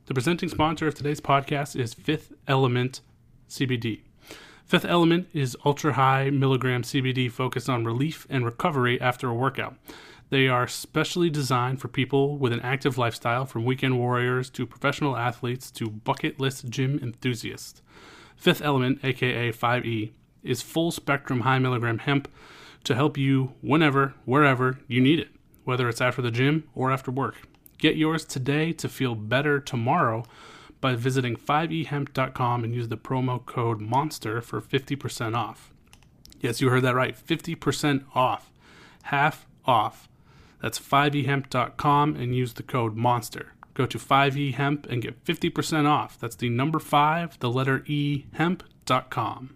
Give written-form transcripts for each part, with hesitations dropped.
The presenting sponsor of today's podcast is Fifth Element CBD. Fifth Element is ultra-high milligram CBD focused on relief and recovery after a workout. They are specially designed for people with an active lifestyle, from weekend warriors to professional athletes to bucket list gym enthusiasts. Fifth Element, aka 5E, is full-spectrum high milligram hemp to help you whenever, wherever you need it, whether it's after the gym or after work. Get yours today to feel better tomorrow by visiting 5ehemp.com and use the promo code MONSTER for 50% off. Yes, you heard that right. 50% off. Half off. That's 5ehemp.com and use the code MONSTER. Go to 5ehemp and get 50% off. That's the number 5, the letter E, hemp.com.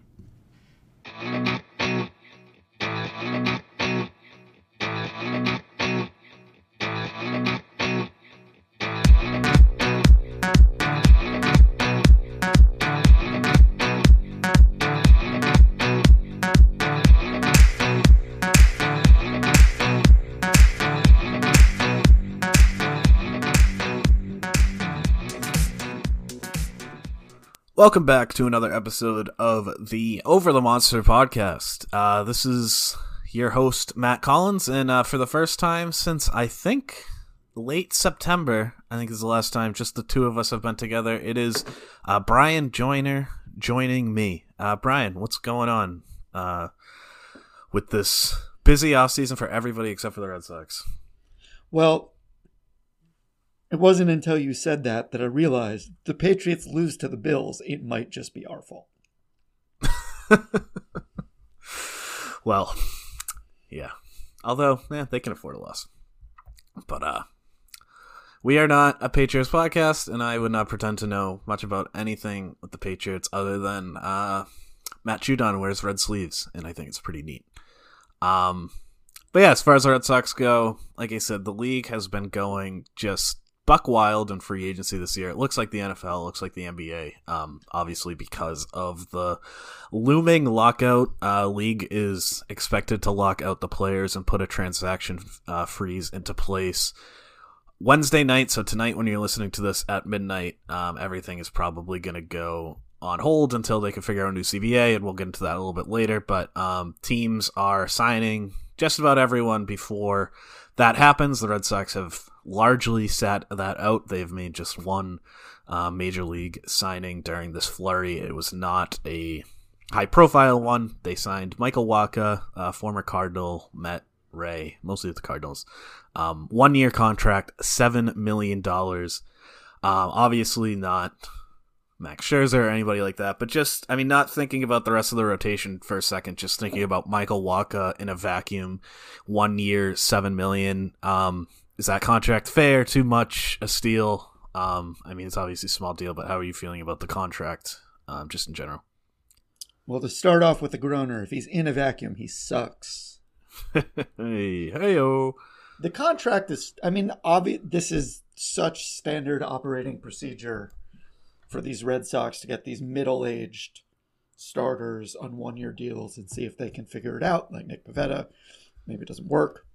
Welcome back to another episode of the Over the Monster podcast. This is your host, Matt Collins, and for the first time since, I think, late September, I think is the last time just the two of us have been together, it is Brian Joyner joining me. Brian, what's going on with this busy offseason for everybody except for the Red Sox? Well, it wasn't until you said that I realized the Patriots lose to the Bills, it might just be our fault. Well, yeah. Although, they can afford a loss. But we are not a Patriots podcast, and I would not pretend to know much about anything with the Patriots other than Matt Judon wears red sleeves, and I think it's pretty neat. But yeah, as far as the Red Sox go, like I said, the league has been going just buck wild in free agency this year. It looks like the NFL, looks like the NBA, obviously because of the looming lockout. League is expected to lock out the players and put a transaction freeze into place Wednesday night. So tonight, when you're listening to this at midnight, everything is probably going to go on hold until they can figure out a new CBA, and we'll get into that a little bit later. But teams are signing just about everyone before that happens. The Red Sox have largely sat that out. They've made just one major league signing during this flurry. It was not a high-profile one. They signed Michael Wacha, former Cardinal, Met Ray, mostly with the Cardinals. 1-year contract, $7 million. Obviously not Max Scherzer or anybody like that, but just, not thinking about the rest of the rotation for a second, just thinking about Michael Wacha in a vacuum, 1 year, $7 million. Is that contract fair? Too much? A steal? It's obviously a small deal, but how are you feeling about the contract, just in general? Well, to start off with the groaner, if he's in a vacuum, he sucks. Hey-o. The contract is, this is such standard operating procedure for these Red Sox to get these middle-aged starters on 1-year deals and see if they can figure it out, like Nick Pivetta. Maybe it doesn't work.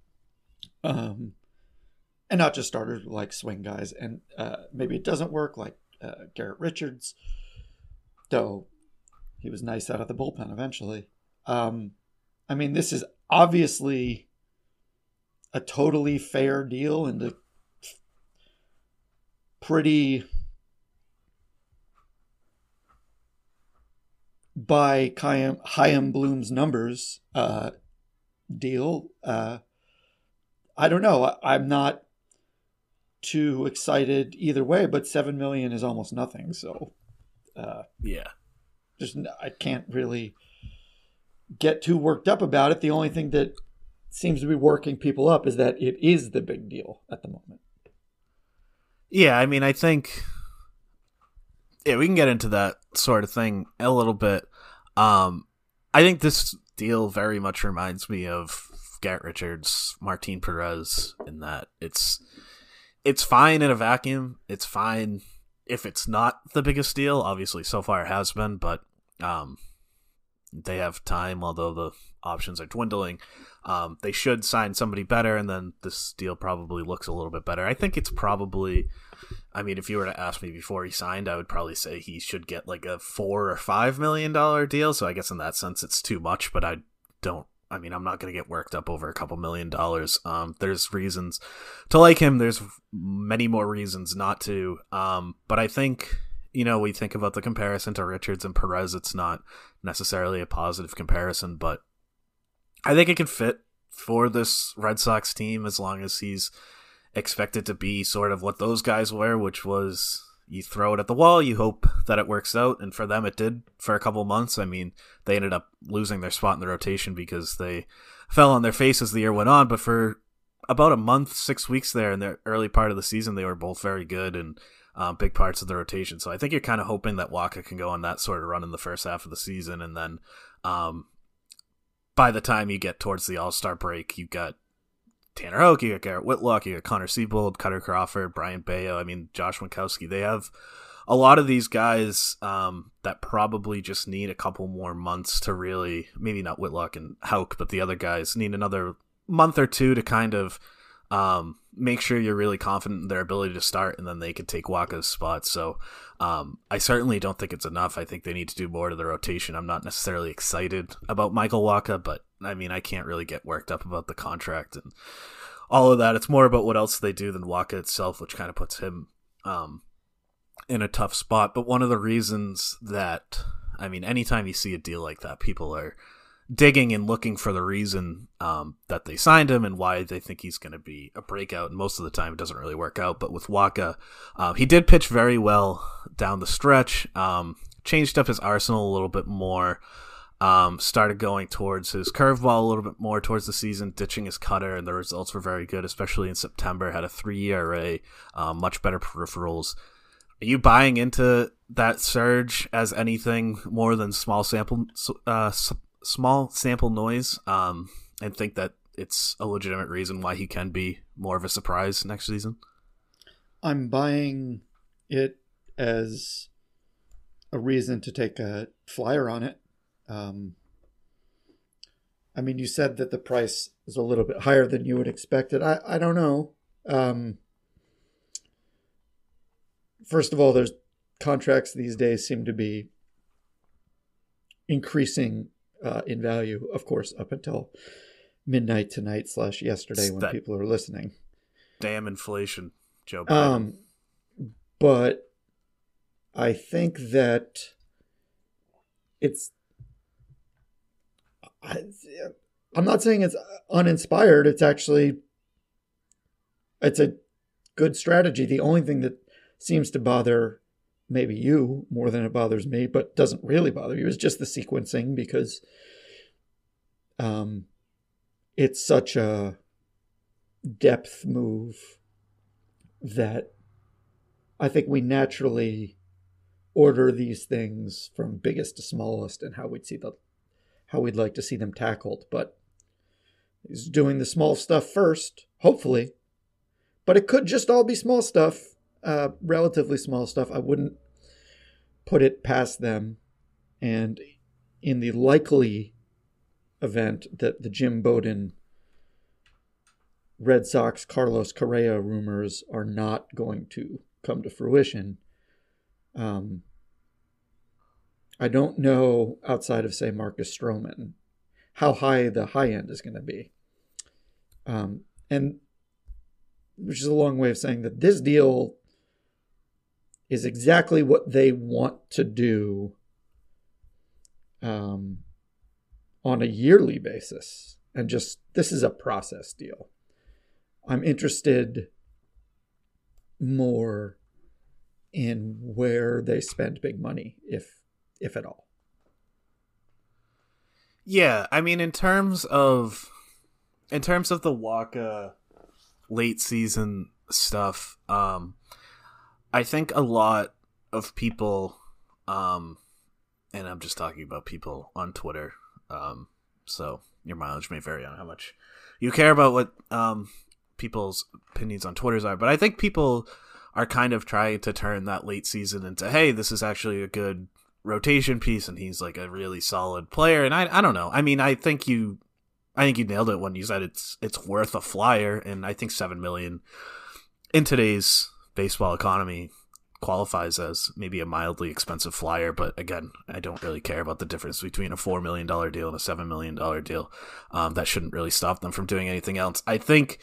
And not just starters, but like swing guys. And maybe it doesn't work, like Garrett Richards, though he was nice out of the bullpen eventually. This is obviously a totally fair deal and a pretty, by Chaim Bloom's numbers, deal. I don't know. I'm not too excited either way, but $7 million is almost nothing. So, yeah, I can't really get too worked up about it. The only thing that seems to be working people up is that it is the big deal at the moment. Yeah, I think, we can get into that sort of thing a little bit. I think this deal very much reminds me of Garrett Richards, Martin Perez, in that it's fine in a vacuum. It's fine if it's not the biggest deal. Obviously, so far it has been, but they have time, although the options are dwindling. They should sign somebody better, and then this deal probably looks a little bit better. I think it's probably, I mean, if you were to ask me before he signed, I would probably say he should get like a $4 or $5 million deal. So I guess in that sense, it's too much, but I'm not going to get worked up over a couple $1 million. There's reasons to like him. There's many more reasons not to. But I think, we think about the comparison to Richards and Perez. It's not necessarily a positive comparison, but I think it can fit for this Red Sox team as long as he's expected to be sort of what those guys were, which was you throw it at the wall, you hope that it works out. And for them, it did for a couple months. I mean, they ended up losing their spot in the rotation because they fell on their face as the year went on. But for about a month, 6 weeks there in the early part of the season, they were both very good and big parts of the rotation. So I think you're kind of hoping that Wacha can go on that sort of run in the first half of the season. And then by the time you get towards the All-Star break, you've got Tanner Houck, you got Garrett Whitlock, you got Connor Siebold, Cutter Crawford, Brian Bayo, Josh Winkowski. They have a lot of these guys that probably just need a couple more months to really, maybe not Whitlock and Houck, but the other guys need another month or two to kind of make sure you're really confident in their ability to start, and then they can take Wacha's spot. So I certainly don't think it's enough. I think they need to do more to the rotation. I'm not necessarily excited about Michael Wacha, but I can't really get worked up about the contract and all of that. It's more about what else they do than Wacha itself, which kind of puts him in a tough spot. But one of the reasons that, anytime you see a deal like that, people are digging and looking for the reason that they signed him and why they think he's going to be a breakout. And most of the time it doesn't really work out. But with Wacha, he did pitch very well down the stretch, changed up his arsenal a little bit more, started going towards his curveball a little bit more towards the season, ditching his cutter, and the results were very good, especially in September. Had a 3 ERA, much better peripherals. Are you buying into that surge as anything more than small sample noise, and think that it's a legitimate reason why he can be more of a surprise next season? I'm buying it as a reason to take a flyer on it. You said that the price is a little bit higher than you would expect it. I don't know. First of all, there's contracts these days seem to be increasing in value, of course, up until midnight tonight / yesterday when people are listening. Damn inflation, Joe Biden. But I think that I'm not saying it's uninspired. It's a good strategy. The only thing that seems to bother maybe you more than it bothers me, but doesn't really bother you, is just the sequencing, because it's such a depth move that I think we naturally order these things from biggest to smallest and how we'd like to see them tackled. But he's doing the small stuff first, hopefully. But it could just all be small stuff, relatively small stuff. I wouldn't put it past them. And in the likely event that the Jim Bowden Red Sox Carlos Correa rumors are not going to come to fruition, I don't know, outside of, say, Marcus Stroman, how high the high end is going to be. And which is a long way of saying that this deal is exactly what they want to do on a yearly basis. And just, this is a process deal. I'm interested more in where they spend big money, if at all. Yeah, in terms of the Wacha late season stuff, I think a lot of people, and I'm just talking about people on Twitter, so your mileage may vary on how much you care about what people's opinions on Twitter are, but I think people are kind of trying to turn that late season into, hey, this is actually a good rotation piece, and he's like a really solid player. And I don't know. I mean, I think you nailed it when you said it's worth a flyer, and I think $7 million in today's baseball economy qualifies as maybe a mildly expensive flyer. But again, I don't really care about the difference between a $4 million deal and a $7 million deal. That shouldn't really stop them from doing anything else. I think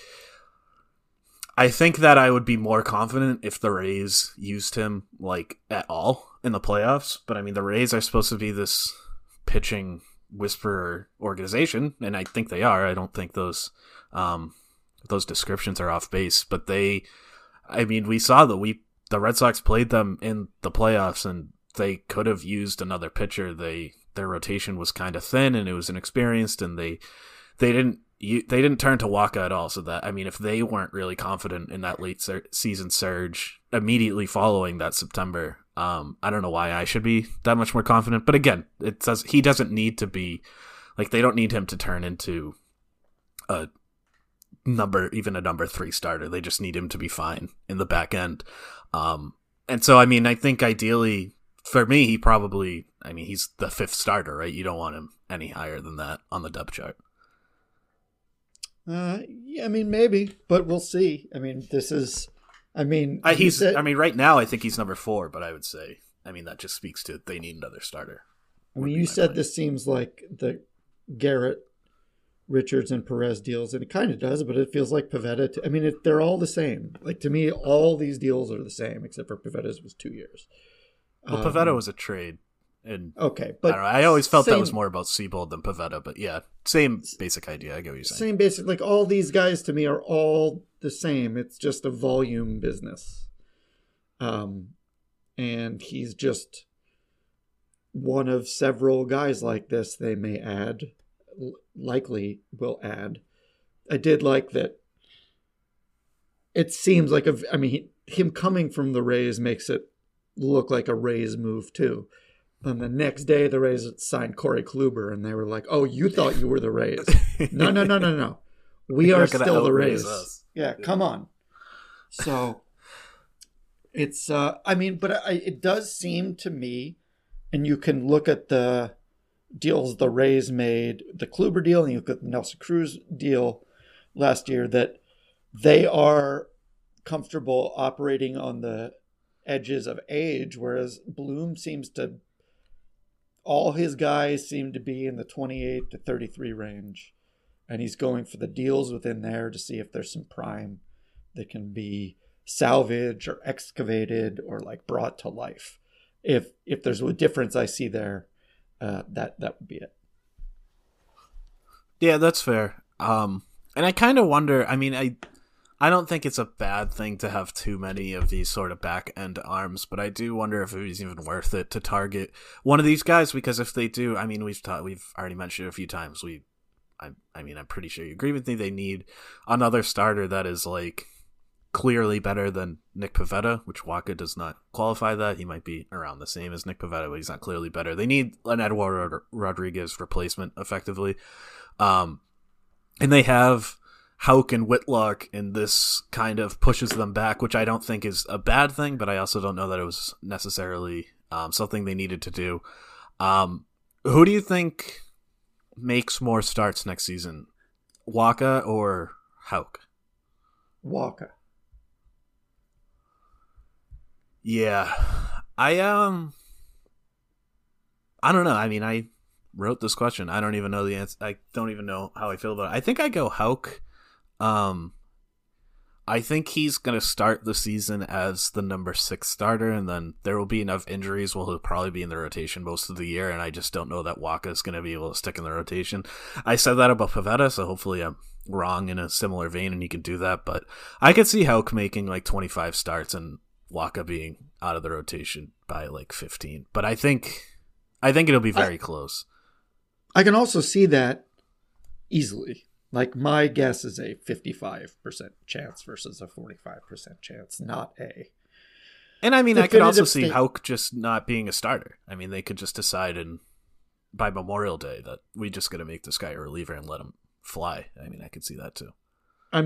that I would be more confident if the Rays used him like at all in the playoffs. But I mean, the Rays are supposed to be this pitching whisperer organization, and I think they are. I don't think those descriptions are off base, but we saw that the Red Sox played them in the playoffs, and they could have used another pitcher. Their rotation was kind of thin, and it was inexperienced, and they didn't turn to Wacha at all. So that, I mean, if they weren't really confident in that late season surge immediately following that September, I don't know why I should be that much more confident. But again, it says he doesn't need to be like, they don't need him to turn into a number 3 starter. They just need him to be fine in the back end. And so, I mean, I think ideally for me, he's the 5th starter, right? You don't want him any higher than that on the depth chart. Yeah, I mean, maybe, but we'll see. I mean, right now I think he's number 4, but I would say, I mean, that just speaks to they need another starter. I mean, you said this seems like the Garrett, Richards, and Perez deals, and it kind of does, but it feels like Pivetta. They're all the same. Like, to me, all these deals are the same, except for Pivetta's was 2 years. Well, Pivetta was a trade. And okay, but I always felt that was more about Seabold than Pivetta, but yeah, same basic idea. I get what you're saying. Same basic, like all these guys to me are all the same. It's just a volume business. And he's just one of several guys like this they may likely will add. I did like that. It seems like him coming from the Rays makes it look like a Rays move too. And the next day, the Rays signed Corey Kluber, and they were like, "Oh, you thought you were the Rays? No. We are still the Rays. Yeah, come on." So it's, it does seem to me, and you can look at the deals the Rays made, the Kluber deal, and you look at the Nelson Cruz deal last year, that they are comfortable operating on the edges of age, whereas Bloom all his guys seem to be in the 28 to 33 range, and he's going for the deals within there to see if there's some prime that can be salvaged or excavated or like brought to life. If there's a difference I see there, that would be it. Yeah, that's fair. And I kind of wonder, I don't think it's a bad thing to have too many of these sort of back end arms, but I do wonder if it was even worth it to target one of these guys, because if they do, we've already mentioned it a few times. I'm pretty sure you agree with me. They need another starter that is like clearly better than Nick Pivetta, which Wacha does not qualify that. He might be around the same as Nick Pivetta, but he's not clearly better. They need an Eduardo Rodriguez replacement effectively. And they have Houck and Whitlock, and this kind of pushes them back, which I don't think is a bad thing, but I also don't know that it was necessarily something they needed to do. Who do you think makes more starts next season, Wacha or Houck? Wacha. Yeah, I don't know. I wrote this question. I don't even know the answer. I don't even know how I feel about it. I think I go Houck. I think he's going to start the season as the number 6 starter, and then there will be enough injuries where he'll probably be in the rotation most of the year, and I just don't know that Wacha is going to be able to stick in the rotation. I said that about Pivetta, so hopefully I'm wrong in a similar vein and he can do that, but I could see Houck making like 25 starts and Wacha being out of the rotation by like 15. But I think it'll be very close. I can also see that easily. Like, my guess is a 55% chance versus a 45% chance, not a. And I could also see Houck just not being a starter. They could just decide by Memorial Day that we just got to make this guy a reliever and let him fly. I could see that too.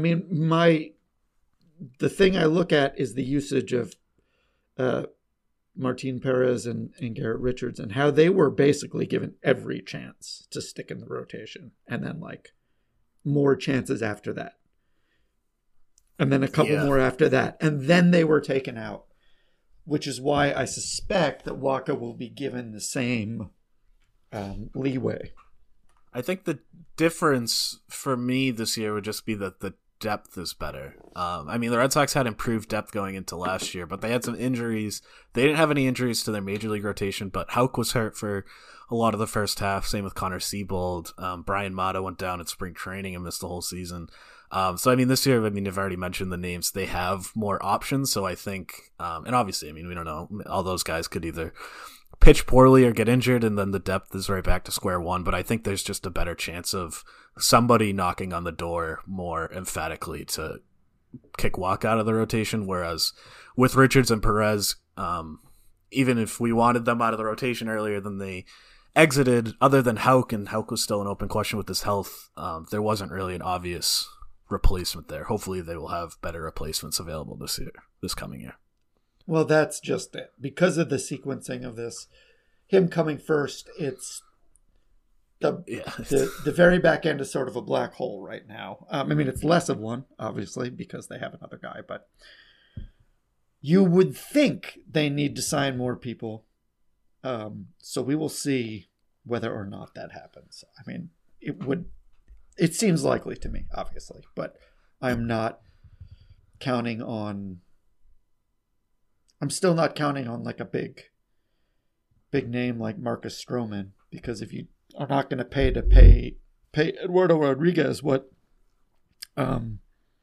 The thing I look at is the usage of Martin Perez and Garrett Richards, and how they were basically given every chance to stick in the rotation, and then like more chances after that, and then a couple more after that, and then they were taken out, which is why I suspect that Wacha will be given the same leeway. I think the difference for me this year would just be that the depth is better. I mean, the Red Sox had improved depth going into last year, but they had some injuries. They didn't have any injuries to their major league rotation, but Houck was hurt for a lot of the first half. Same with Connor Siebold. Brian Mata went down at spring training and missed the whole season. So, I mean, this year, I've already mentioned the names. They have more options, so I think, and obviously, I mean, we don't know. All those guys could either pitch poorly or get injured, and then the depth is right back to square one. But I think there's just a better chance of somebody knocking on the door more emphatically to kick Wacha out of the rotation. Whereas with Richards and Perez, even if we wanted them out of the rotation earlier than they exited, other than Houck, and Houck was still an open question with his health, there wasn't really an obvious replacement there. Hopefully they will have better replacements available this coming year. Well, that's just it. Because of the sequencing of this, him coming first, it's the very back end is sort of a black hole right now. I mean, it's less of one, obviously, because they have another guy, but you would think they need to sign more people. So we will see whether or not that happens. I mean, it seems likely to me, obviously, but I'm still not counting on like a big name like Marcus Stroman, because if you are not going to pay Eduardo Rodriguez what the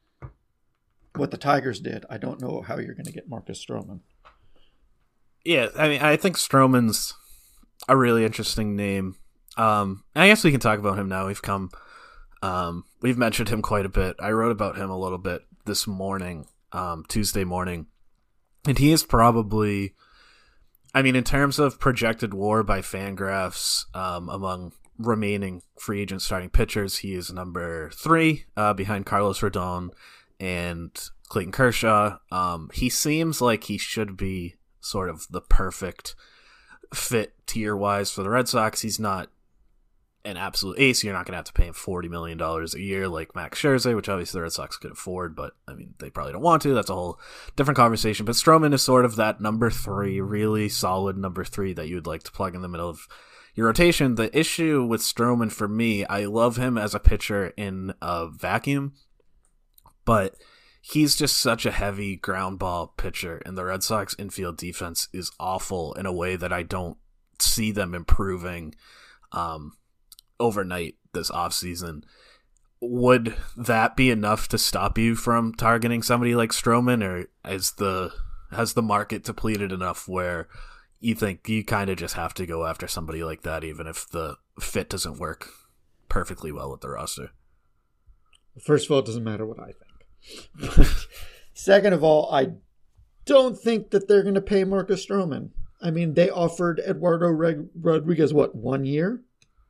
Tigers did, I don't know how you're going to get Marcus Stroman. Yeah, I mean, I think Stroman's a really interesting name. I guess we can talk about him now. We've mentioned him quite a bit. I wrote about him a little bit this morning, Tuesday morning. And he is probably, I mean, in terms of projected WAR by Fangraphs, among remaining free agent starting pitchers, he is number 3, behind Carlos Rodon and Clayton Kershaw. He seems like he should be sort of the perfect fit tier-wise for the Red Sox. He's not an absolute ace. You're not going to have to pay him $40 million a year like Max Scherzer, which obviously the Red Sox could afford, but I mean, they probably don't want to. That's a whole different conversation. But Stroman is sort of that number 3, really solid number 3 that you would like to plug in the middle of your rotation. The issue with Stroman for me, I love him as a pitcher in a vacuum, but he's just such a heavy ground ball pitcher, and the Red Sox infield defense is awful in a way that I don't see them improving overnight this offseason. Would that be enough to stop you from targeting somebody like Stroman, or has the market depleted enough where you think you kind of just have to go after somebody like that, even if the fit doesn't work perfectly well with the roster? First of all, it doesn't matter what I think. Second of all, I don't think that they're going to pay Marcus Stroman. I mean, they offered Eduardo Rodriguez, 1 year?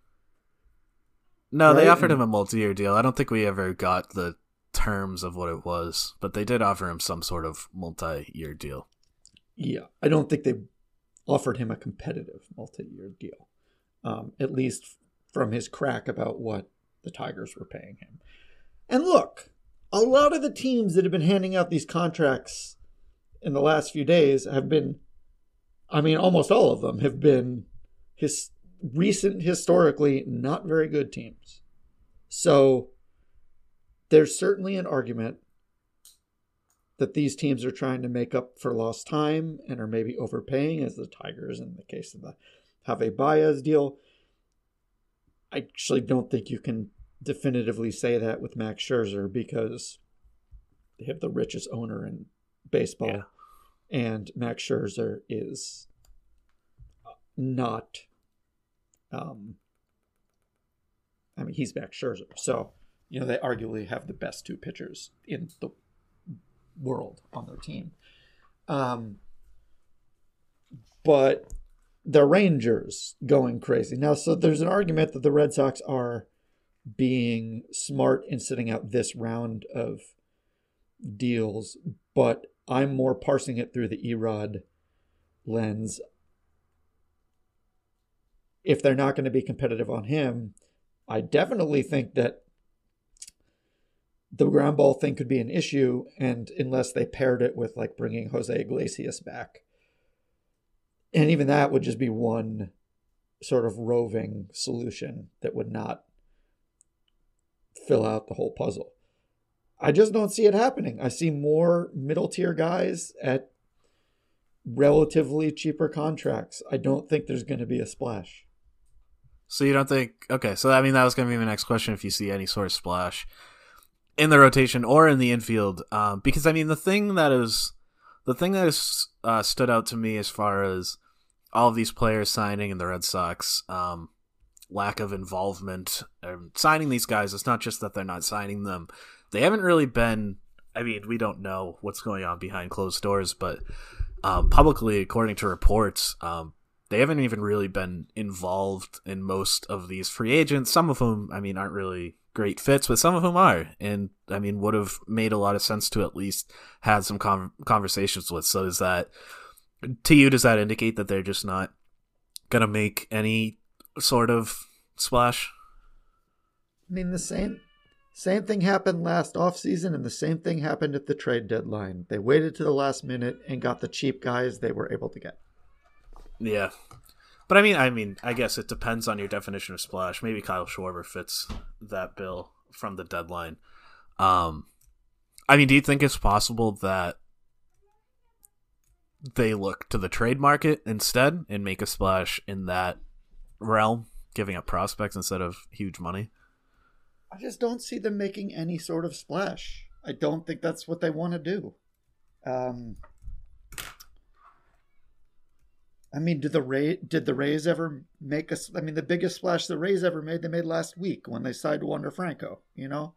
No, right? They offered him a multi-year deal. I don't think we ever got the terms of what it was, but they did offer him some sort of multi-year deal. Yeah, I don't think they offered him a competitive multi-year deal, at least from his crack about what the Tigers were paying him. And look, a lot of the teams that have been handing out these contracts in the last few days have been, I mean, almost all of them have been historically not very good teams. So there's certainly an argument that these teams are trying to make up for lost time and are maybe overpaying, as the Tigers in the case of the Javi Baez deal. I actually don't think you can definitively say that with Max Scherzer, because they have the richest owner in baseball, and Max Scherzer is not. I mean, he's Max Scherzer, so they arguably have the best 2 pitchers in the world on their team. But the Rangers going crazy now. So there's an argument that the Red Sox are being smart in sitting out this round of deals, but I'm more parsing it through the Erod lens, if they're not going to be competitive on him, I definitely think that the ground ball thing could be an issue, and unless they paired it with like bringing Jose Iglesias back. And even that would just be one sort of roving solution that would not fill out the whole puzzle. I just don't see it happening. I see more middle tier guys at relatively cheaper contracts. I don't think there's going to be a splash. So you don't think? Okay, so I mean that was going to be my next question. If you see any sort of splash in the rotation or in the infield, because I mean the thing that has stood out to me as far as all of these players signing in the Red Sox, lack of involvement, signing these guys. It's not just that they're not signing them; they haven't really been. I mean, we don't know what's going on behind closed doors, but publicly, according to reports, they haven't even really been involved in most of these free agents. Some of whom, I mean, aren't really great fits, but some of whom are, and I mean, would have made a lot of sense to at least have some conversations with. So, does that indicate that they're just not gonna make any sort of splash? I mean, the same thing happened last offseason, and the same thing happened at the trade deadline. They waited to the last minute and got the cheap guys they were able to get. Yeah. But I mean, I guess it depends on your definition of splash. Maybe Kyle Schwarber fits that bill from the deadline. I mean, do you think it's possible that they look to the trade market instead and make a splash in that realm, giving up prospects instead of huge money? I just don't see them making any sort of splash. I don't think that's what they want to do. I mean, did the Rays ever make the biggest splash the Rays ever made, they made last week when they signed Wander Franco, you know?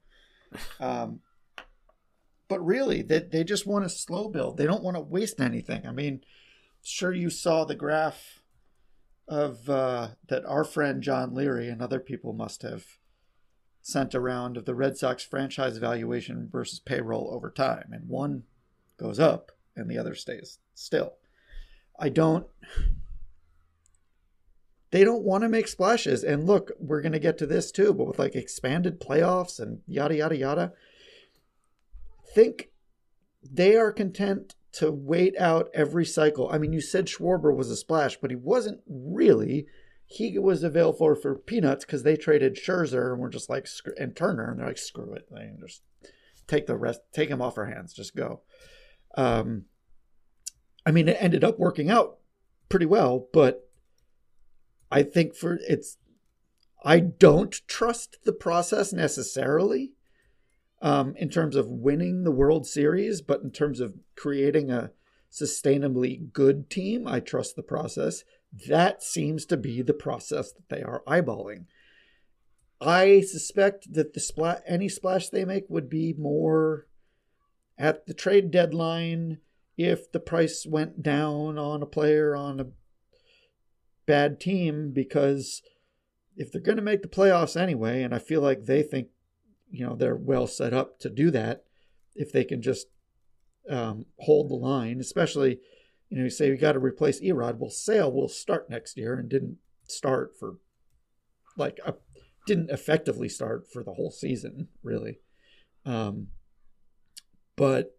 But really, they just want to slow build. They don't want to waste anything. I mean, sure, you saw the graph of that our friend John Leary and other people must have sent around of the Red Sox franchise valuation versus payroll over time. And one goes up and the other stays still. They don't want to make splashes. And look, we're going to get to this too, but with like expanded playoffs and yada, yada, yada, I think they are content to wait out every cycle. I mean, you said Schwarber was a splash, but he wasn't really. He was available for peanuts because they traded Scherzer and we're just like, and Turner, and they're like, screw it. They just take the rest, take him off our hands, just go. I mean, it ended up working out pretty well, but I think I don't trust the process necessarily in terms of winning the World Series, but in terms of creating a sustainably good team, I trust the process. That seems to be the process that they are eyeballing. I suspect that any splash they make would be more at the trade deadline if the price went down on a player on a bad team, because if they're going to make the playoffs anyway, and I feel like they think, they're well set up to do that, if they can just hold the line, especially, you say we got to replace Erod. Well, Sale will start next year and didn't start for didn't effectively start for the whole season, really. But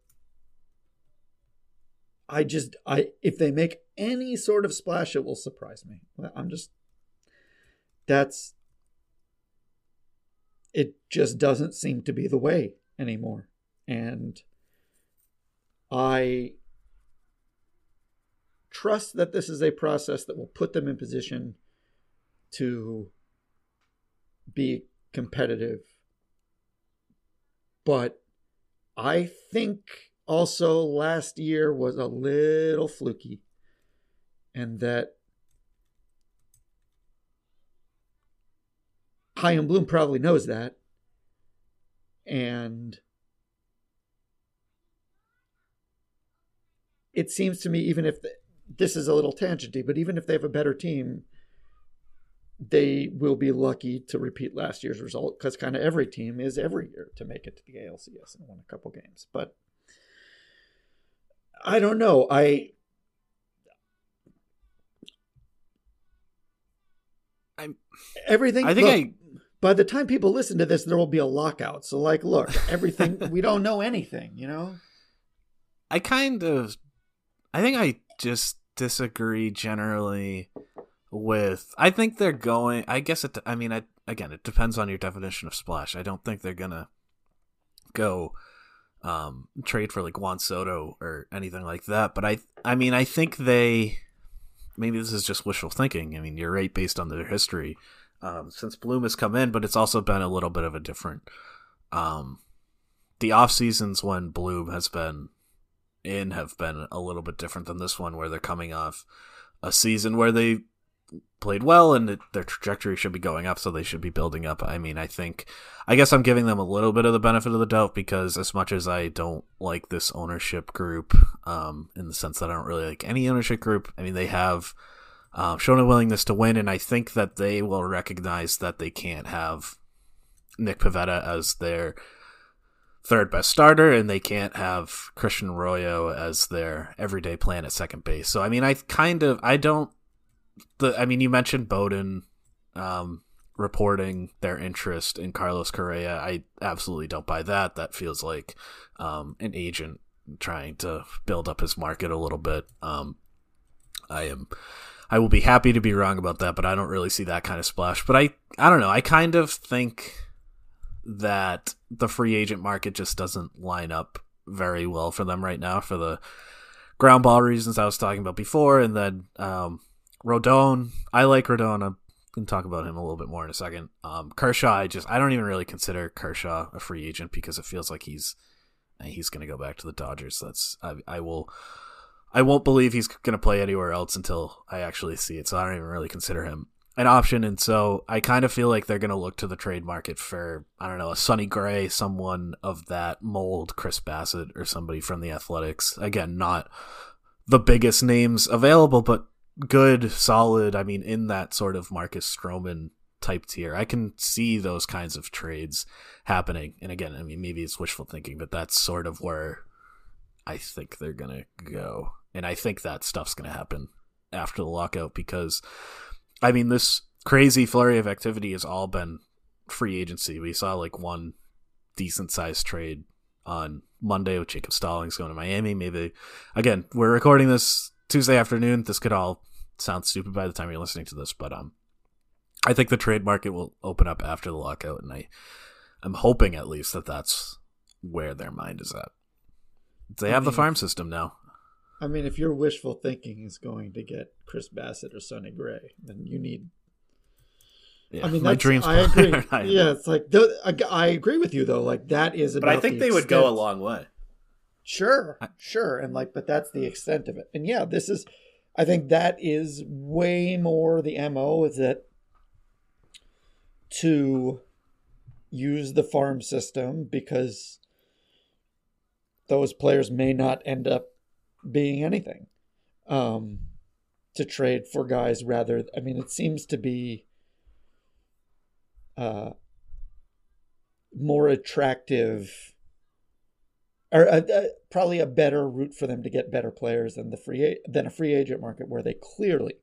if they make any sort of splash, it will surprise me. It just doesn't seem to be the way anymore. And I trust that this is a process that will put them in position to be competitive. But I think also last year was a little fluky, and that Chaim Bloom probably knows that. And it seems to me, even if this is a little tangenty, but even if they have a better team, they will be lucky to repeat last year's result, because kind of every team is every year to make it to the ALCS and win a couple games. But I don't know. I'm. Everything. I think by the time people listen to this, there will be a lockout. So, like, look, everything, we don't know anything, you know? I think I just disagree generally with, I think they're going, I guess again, it depends on your definition of splash. I don't think they're going to go trade for like Juan Soto or anything like that. But I think maybe this is just wishful thinking. I mean, you're right based on their history. Since Bloom has come in, but it's also been a little bit of a different. The off seasons when Bloom has been in have been a little bit different than this one, where they're coming off a season where they played well and their trajectory should be going up, so they should be building up. I mean, I guess I'm giving them a little bit of the benefit of the doubt, because as much as I don't like this ownership group, in the sense that I don't really like any ownership group, I mean, they have shown a willingness to win, and I think that they will recognize that they can't have Nick Pivetta as their third best starter, and they can't have Christian Arroyo as their everyday plan at second base. So, I mean, you mentioned Bowden reporting their interest in Carlos Correa. I absolutely don't buy that. That feels like an agent trying to build up his market a little bit. I will be happy to be wrong about that, but I don't really see that kind of splash. But I don't know. I kind of think that the free agent market just doesn't line up very well for them right now, for the ground ball reasons I was talking about before. And then Rodon, I like Rodon. I can talk about him a little bit more in a second. Kershaw, I don't even really consider Kershaw a free agent, because it feels like he's going to go back to the Dodgers. I won't believe he's going to play anywhere else until I actually see it, so I don't even really consider him an option. And so I kind of feel like they're going to look to the trade market for, I don't know, a Sonny Gray, someone of that mold, Chris Bassett, or somebody from the Athletics. Again, not the biggest names available, but good, solid. I mean, in that sort of Marcus Stroman type tier. I can see those kinds of trades happening. And again, I mean, maybe it's wishful thinking, but that's sort of where I think they're going to go. And I think that stuff's going to happen after the lockout, because, I mean, this crazy flurry of activity has all been free agency. We saw like one decent-sized trade on Monday with Jacob Stallings going to Miami. Maybe, again, we're recording this Tuesday afternoon. This could all sound stupid by the time you're listening to this, but I think the trade market will open up after the lockout, and I'm hoping at least that that's where their mind is at. They have the farm system now. I mean, if your wishful thinking is going to get Chris Bassett or Sonny Gray, then you need. Yeah, I mean, my dreams. I agree. Yeah, it's like I agree with you though. Like that is about. But I think they would go a long way. Sure, and but that's the extent of it. And yeah, I think that is way more the MO, is that to use the farm system, because those players may not end up being anything, to trade for guys rather. I mean, it seems to be more attractive, or probably a better route for them to get better players than a free agent market, where they clearly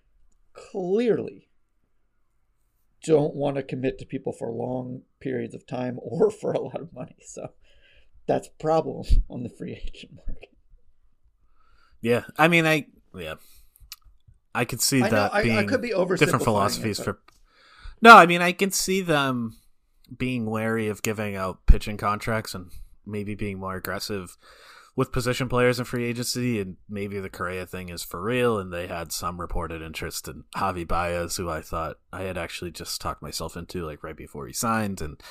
don't want to commit to people for long periods of time or for a lot of money. So that's a problem on the free agent market. Yeah, I mean, I could see that being I could be oversimplifying different philosophies it, for. No, I mean, I can see them being wary of giving out pitching contracts and maybe being more aggressive with position players in free agency, and maybe the Correa thing is for real, and they had some reported interest in Javi Baez, who I thought I had actually just talked myself into like right before he signed, and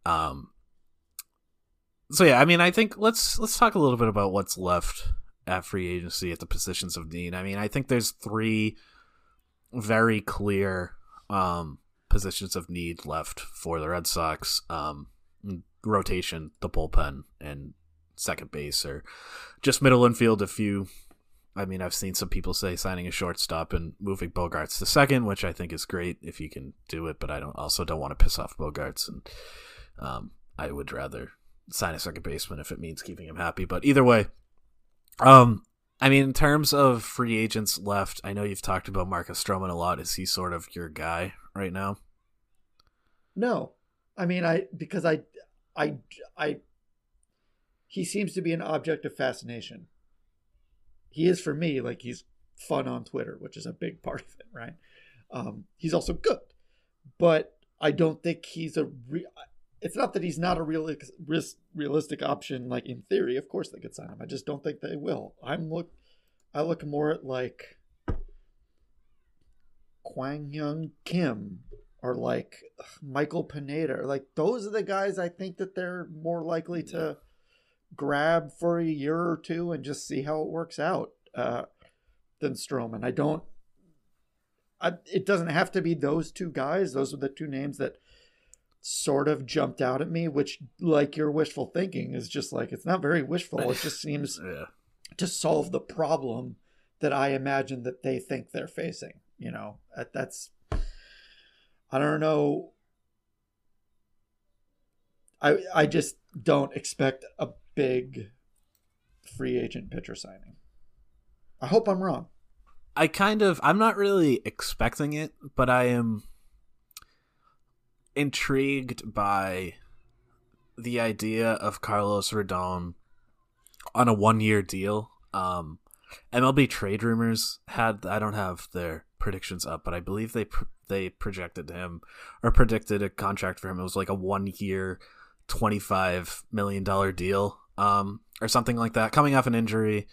so yeah, I mean, I think let's talk a little bit about what's left at free agency at the positions of need. I mean, I think there's three very clear positions of need left for the Red Sox: rotation, the bullpen, and second base, or just middle infield. I've seen some people say signing a shortstop and moving Bogaerts to second, which I think is great if you can do it, but I don't want to piss off Bogaerts, and I would rather sign a second baseman if it means keeping him happy. But either way, I mean, in terms of free agents left, I know you've talked about Marcus Stroman a lot. Is he sort of your guy right now? No, I mean, he seems to be an object of fascination. He is for me, like, he's fun on Twitter, which is a big part of it, right? He's also good, but I don't think he's it's not that he's not a realistic option, like, in theory. Of course they could sign him. I just don't think they will. I look more at, like, Kwang Hyun Kim or, like, Michael Pineda. Like, those are the guys I think that they're more likely to grab for a year or two and just see how it works out than Stroman. It doesn't have to be those two guys. Those are the two names that sort of jumped out at me, which, like your wishful thinking, is just like, it's not very wishful. It just seems to solve the problem that I imagine that they think they're facing. You know, that's, I don't know. I just don't expect a big free agent pitcher signing. I hope I'm wrong. I'm not really expecting it, but I am intrigued by the idea of Carlos Rodon on a 1-year deal. MLB Trade Rumors I don't have their predictions up, but I believe they projected him, or predicted a contract for him. It was like a 1-year, $25 million deal, or something like that, coming off an injury,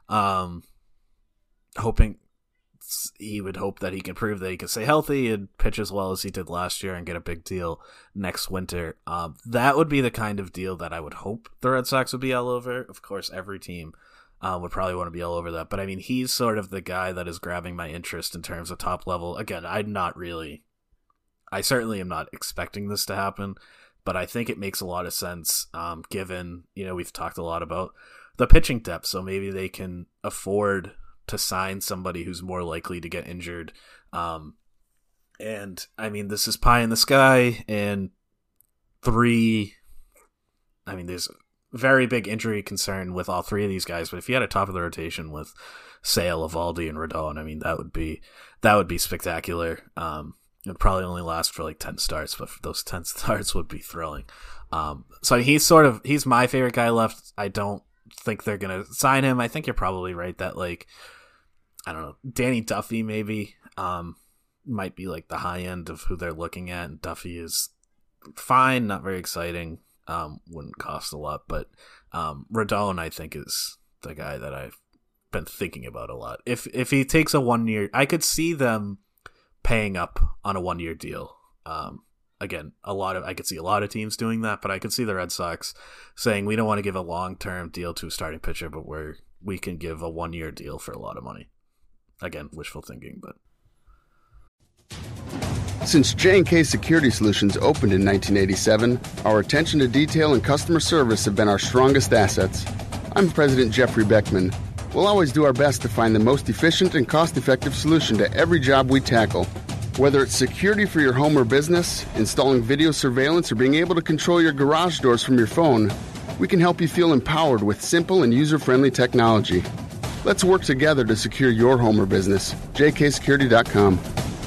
hoping he would hope that he can prove that he can stay healthy and pitch as well as he did last year and get a big deal next winter. That would be the kind of deal that I would hope the Red Sox would be all over. Of course, every team would probably want to be all over that. But I mean, he's sort of the guy that is grabbing my interest in terms of top level. Again, I certainly am not expecting this to happen, but I think it makes a lot of sense given, we've talked a lot about the pitching depth. So maybe they can afford to sign somebody who's more likely to get injured. And I mean, this is pie in the sky, and there's very big injury concern with all three of these guys. But if you had a top of the rotation with Sale, Eovaldi, and Rodon, I mean, that would be spectacular. It'd probably only last for like 10 starts, but those 10 starts would be thrilling. So he's my favorite guy left. I don't think they're going to sign him. I think you're probably right that, like, I don't know, Danny Duffy maybe might be like the high end of who they're looking at. And Duffy is fine, not very exciting, wouldn't cost a lot, but Rodon, I think, is the guy that I've been thinking about a lot. If he takes a 1 year, I could see them paying up on a 1-year deal. Again, I could see a lot of teams doing that, but I could see the Red Sox saying, we don't want to give a long-term deal to a starting pitcher, but we can give a 1-year deal for a lot of money. Again, wishful thinking, but. Since J&K Security Solutions opened in 1987, our attention to detail and customer service have been our strongest assets. I'm President Jeffrey Beckman. We'll always do our best to find the most efficient and cost-effective solution to every job we tackle. Whether it's security for your home or business, installing video surveillance, or being able to control your garage doors from your phone, we can help you feel empowered with simple and user-friendly technology. Let's work together to secure your home or business. jksecurity.com.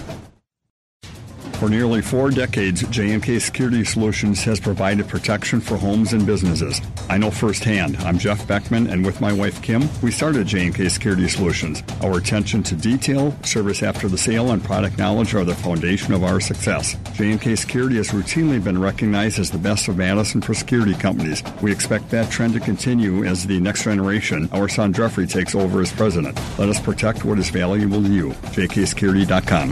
For nearly 4 decades, J&K Security Solutions has provided protection for homes and businesses. I know firsthand. I'm Jeff Beckman, and with my wife, Kim, we started J&K Security Solutions. Our attention to detail, service after the sale, and product knowledge are the foundation of our success. J&K Security has routinely been recognized as the best of Madison for security companies. We expect that trend to continue as the next generation, our son Jeffrey, takes over as president. Let us protect what is valuable to you. jksecurity.com.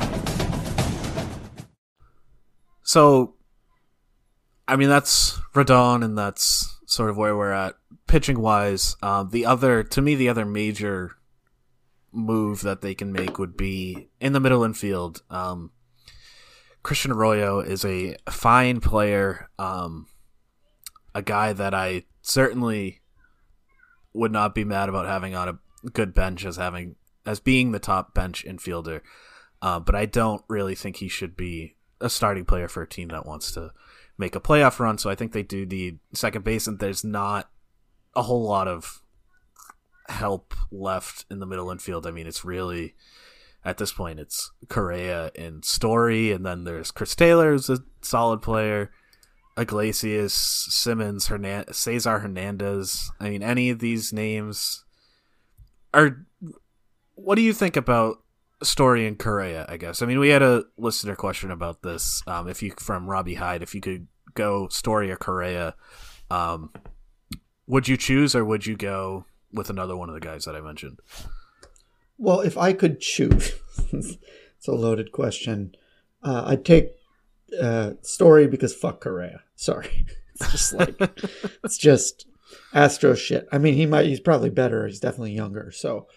So, I mean, that's Rodon, and that's sort of where we're at pitching-wise. The other major move that they can make would be in the middle infield. Christian Arroyo is a fine player, a guy that I certainly would not be mad about having on a good bench as being the top bench infielder, but I don't really think he should be a starting player for a team that wants to make a playoff run. So I think they do need second base, and there's not a whole lot of help left in the middle infield. I mean, it's really, at this point it's Correa and Story, and then there's Chris Taylor, who's a solid player, Iglesias, Simmons, Cesar Hernandez. I mean, any of these names are... What do you think about Story and Correa, I guess? I mean, we had a listener question about this, from Robbie Hyde. If you could go Story or Correa, would you choose, or would you go with another one of the guys that I mentioned? Well, if I could choose, it's a loaded question. I'd take Story because fuck Correa. Sorry. It's just like, it's just Astro shit. I mean, he's probably better. He's definitely younger. So,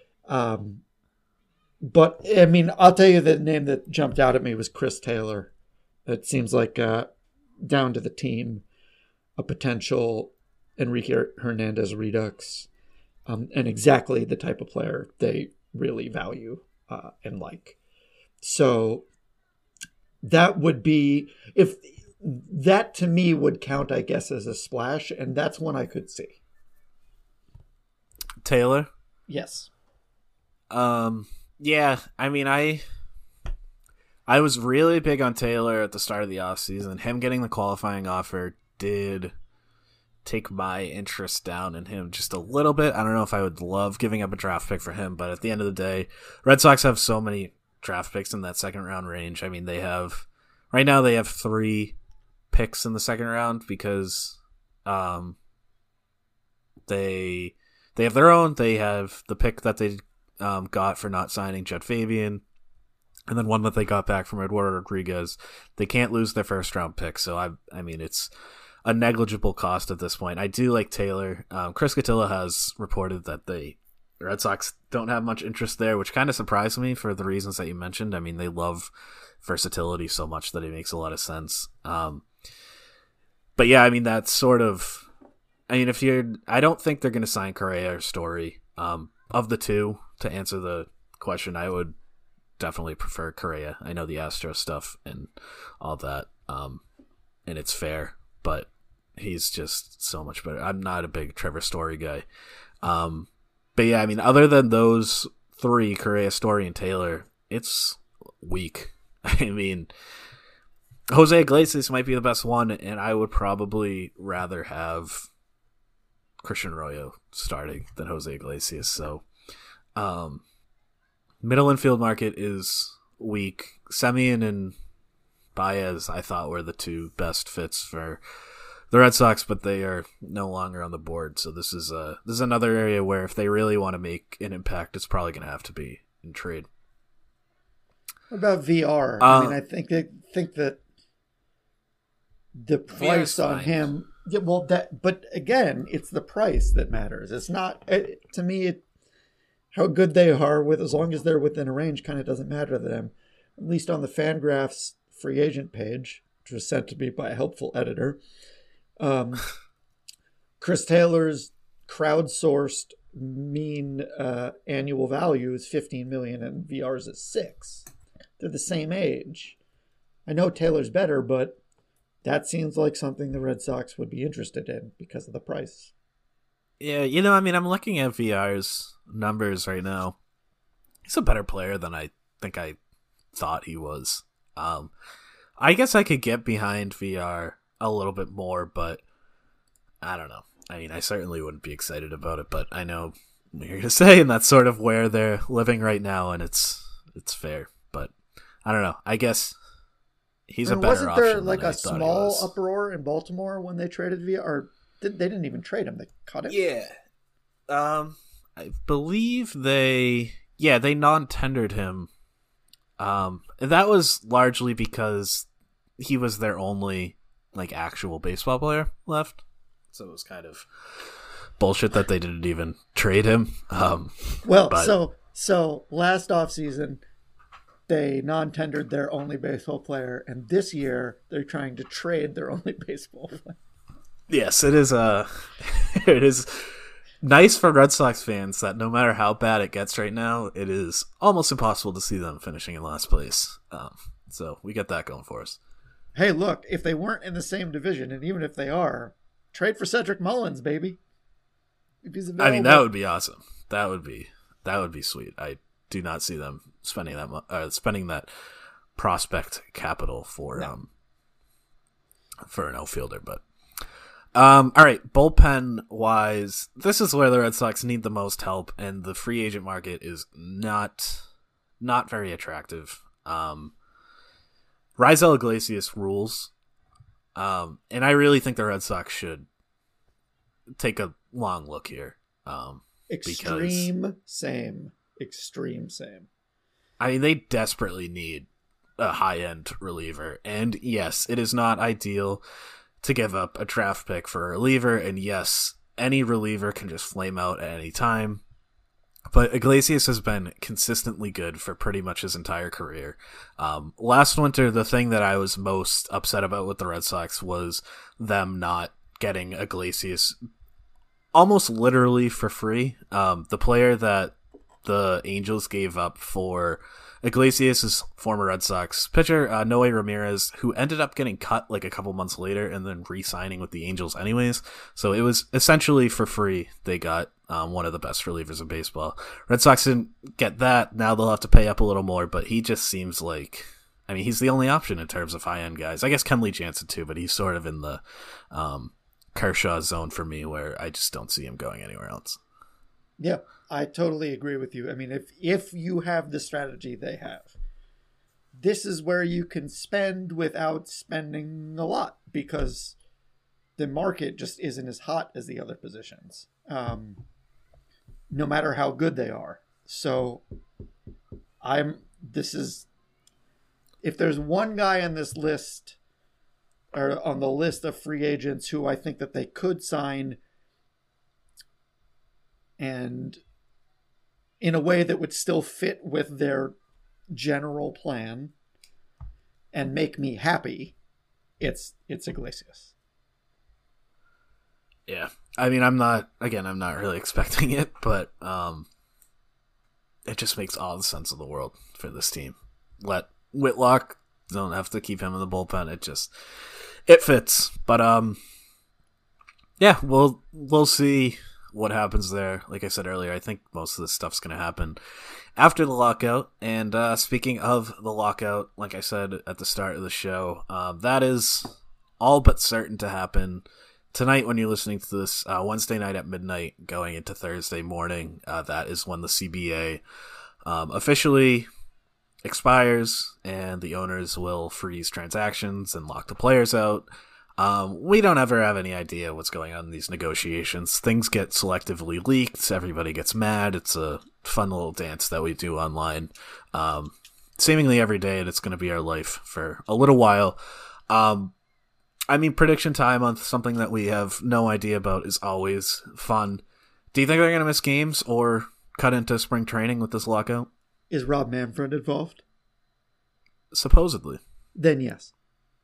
but I mean, I'll tell you the name that jumped out at me was Chris Taylor. It seems like down to the team, a potential Enrique Hernandez redux, and exactly the type of player they really value and like. So that would be, if that to me would count, I guess, as a splash, and that's one I could see. Taylor? Yes. Yeah, I mean, I was really big on Taylor at the start of the offseason. Him getting the qualifying offer did take my interest down in him just a little bit. I don't know if I would love giving up a draft pick for him, but at the end of the day, Red Sox have so many draft picks in that second round range. I mean, right now they have 3 picks in the second round because they have their own. They have the pick that they got for not signing Jed Fabian, and then one that they got back from Eduardo Rodriguez. They can't lose their first round pick, so I mean, it's a negligible cost at this point. I do like Taylor. Chris Cotillo has reported that the Red Sox don't have much interest there, which kind of surprised me for the reasons that you mentioned. I mean, they love versatility so much that it makes a lot of sense. But yeah, I mean, that's sort of... I mean, I don't think they're going to sign Correa or Story. Of the two, to answer the question, I would definitely prefer Correa. I know the Astro stuff and all that, and it's fair, but he's just so much better. I'm not a big Trevor Story guy. But yeah, I mean, other than those 3, Correa, Story, and Taylor, it's weak. I mean, Jose Iglesias might be the best one, and I would probably rather have Christian Arroyo starting than Jose Iglesias. So, middle infield market is weak. Semien and Baez, I thought, were the 2 best fits for the Red Sox, but they are no longer on the board. So this is another area where if they really want to make an impact, it's probably going to have to be in trade. What about VR? I mean, I think that the price on him. Yeah, well, but again, it's the price that matters. It's not to me. How good they are as long as they're within a range, kind of doesn't matter to them. At least on the Fangraphs free agent page, which was sent to me by a helpful editor. Chris Taylor's crowdsourced mean annual value is $15 million, and VR's is $6 million. They're the same age. I know Taylor's better, but that seems like something the Red Sox would be interested in because of the price. Yeah, I mean, I'm looking at VR's numbers right now. He's a better player than I think I thought he was. I guess I could get behind VR a little bit more, but I don't know. I mean, I certainly wouldn't be excited about it, but I know what you're going to say, and that's sort of where they're living right now, and it's fair. But I don't know. I guess he's a better option. Wasn't there like a small uproar in Baltimore when they traded VR? Or they didn't even trade him. They cut him. Yeah. I believe they non-tendered him. That was largely because he was their only like actual baseball player left. So it was kind of bullshit that they didn't even trade him. So last offseason, they non-tendered their only baseball player, and this year they're trying to trade their only baseball player. Yes, it is. It is nice for Red Sox fans that no matter how bad it gets right now, it is almost impossible to see them finishing in last place. So we get that going for us. Hey, look, if they weren't in the same division, and even if they are, trade for Cedric Mullins, baby. If he's available. I mean, that would be awesome. That would be sweet. I do not see them spending that prospect capital for an outfielder. But all right, bullpen wise, this is where the Red Sox need the most help, and the free agent market is not very attractive. Raisel Iglesias rules, and I really think the Red Sox should take a long look here. Extreme same. I mean, they desperately need a high-end reliever, and yes, it is not ideal to give up a draft pick for a reliever, and yes, any reliever can just flame out at any time, but Iglesias has been consistently good for pretty much his entire career. Last winter, the thing that I was most upset about with the Red Sox was them not getting Iglesias almost literally for free. The player that the Angels gave up for Iglesias is former Red Sox pitcher Noe Ramirez, who ended up getting cut like a couple months later and then re-signing with the Angels anyways. So it was essentially for free. They got one of the best relievers in baseball. Red Sox didn't get that. Now they'll have to pay up a little more, but he just seems like, I mean, he's the only option in terms of high-end guys. I guess Kenley Jansen too, but he's sort of in the Kershaw zone for me, where I just don't see him going anywhere else. Yeah, I totally agree with you. I mean, if you have the strategy they have, this is where you can spend without spending a lot, because the market just isn't as hot as the other positions, no matter how good they are. So if there's one guy on this list, or on the list of free agents who I think that they could sign, and in a way that would still fit with their general plan and make me happy, it's Iglesias. Yeah. I mean, I'm not really expecting it, but it just makes all the sense of the world for this team. Let Whitlock, don't have to keep him in the bullpen. It fits. But yeah, we'll see what happens there. Like I said earlier, I think most of this stuff's going to happen after the lockout. And speaking of the lockout, like I said at the start of the show, that is all but certain to happen tonight when you're listening to this, Wednesday night at midnight going into Thursday morning. That is when the CBA officially expires and the owners will freeze transactions and lock the players out. We don't ever have any idea what's going on in these negotiations. Things get selectively leaked. Everybody gets mad. It's a fun little dance that we do online, seemingly every day, and it's going to be our life for a little while. I mean, prediction time on something that we have no idea about is always fun. Do you think they're going to miss games or cut into spring training with this lockout? Is Rob Manfred involved? Supposedly. Then yes.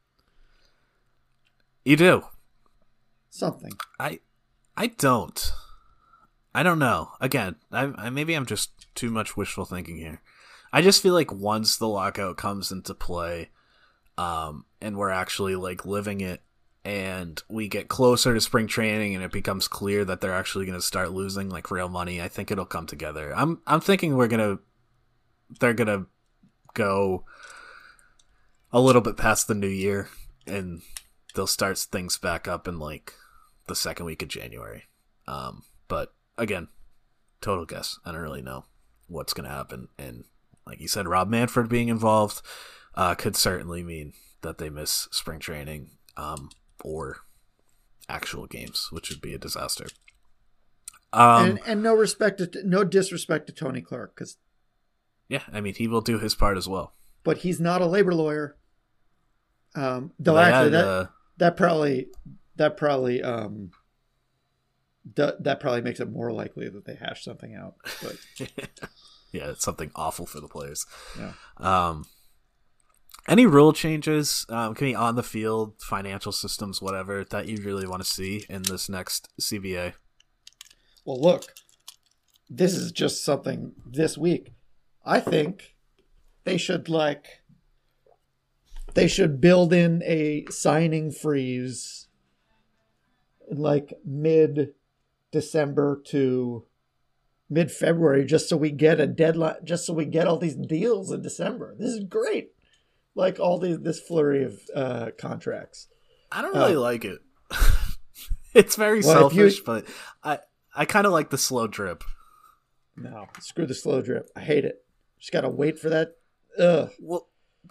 You do? Something. I don't. I don't know. Again, maybe I'm just too much wishful thinking here. I just feel like once the lockout comes into play, and we're actually like living it, and we get closer to spring training, and it becomes clear that they're actually going to start losing like real money, I think it'll come together. I'm thinking they're gonna go a little bit past the new year, and they'll start things back up in like the second week of January. But again, total guess. I don't really know what's going to happen. And like you said, Rob Manfred being involved could certainly mean that they miss spring training or actual games, which would be a disaster. And no disrespect to Tony Clark, because yeah, I mean, he will do his part as well. But he's not a labor lawyer. Though actually, that probably makes it more likely that they hash something out. But yeah, it's something awful for the players. Yeah. Any rule changes, can be on the field, financial systems, whatever, that you really want to see in this next CBA? Well, look, this is just something this week. I think they should build in a signing freeze like mid-December to mid-February just so we get a deadline, just so we get all these deals in December. This is great. Like this flurry of contracts. I don't really like it. It's very selfish, but I kind of like the slow drip. No, screw the slow drip. I hate it. Just got to wait for that. Ugh. Well,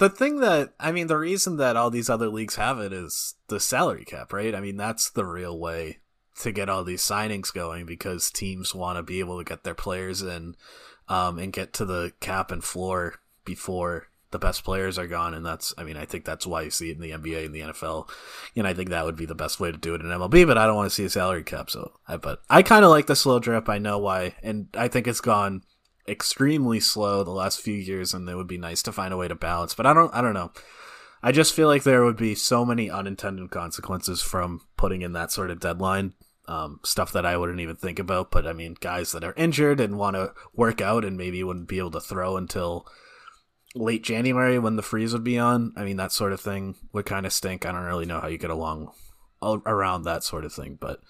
the reason that all these other leagues have it is the salary cap, right? I mean, that's the real way to get all these signings going, because teams want to be able to get their players in and get to the cap and floor before the best players are gone. And I think that's why you see it in the NBA and the NFL. And I think that would be the best way to do it in MLB, but I don't want to see a salary cap. But I kind of like the slow drip. I know why. And I think it's gone extremely slow the last few years, and it would be nice to find a way to balance. But I don't know. I just feel like there would be so many unintended consequences from putting in that sort of deadline. Stuff that I wouldn't even think about. But I mean, guys that are injured and want to work out and maybe wouldn't be able to throw until late January when the freeze would be on. I mean, that sort of thing would kind of stink. I don't really know how you get along around that sort of thing, but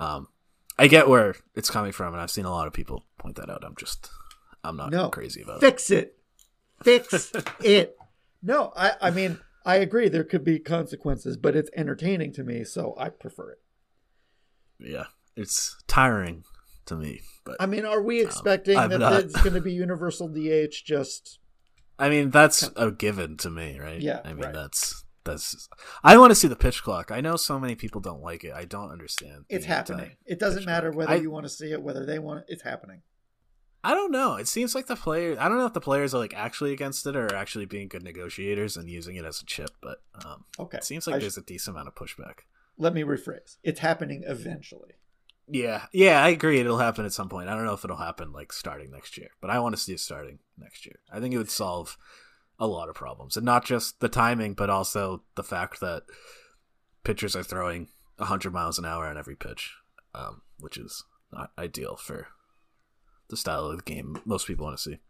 I get where it's coming from, and I've seen a lot of people point that out. I'm not crazy about it. Fix it. No, I mean, I agree there could be consequences, but it's entertaining to me, so I prefer it. Yeah, it's tiring to me. But I mean, are we expecting that it's going to be universal DH? I mean, that's a given to me, right? Yeah, I mean, right. that's. I want to see the pitch clock. I know so many people don't like it. I don't understand. It's happening. It doesn't matter whether you want to see it, whether they want it. It's happening. I don't know. It seems like the players. I don't know if the players are like actually against it or are actually being good negotiators and using it as a chip. But okay, it seems like there's a decent amount of pushback. Let me rephrase. It's happening eventually. Yeah, I agree. It'll happen at some point. I don't know if it'll happen like starting next year, but I want to see it starting next year. I think it would solve a lot of problems, and not just the timing, but also the fact that pitchers are throwing 100 miles an hour on every pitch, which is not ideal for the style of the game most people want to see.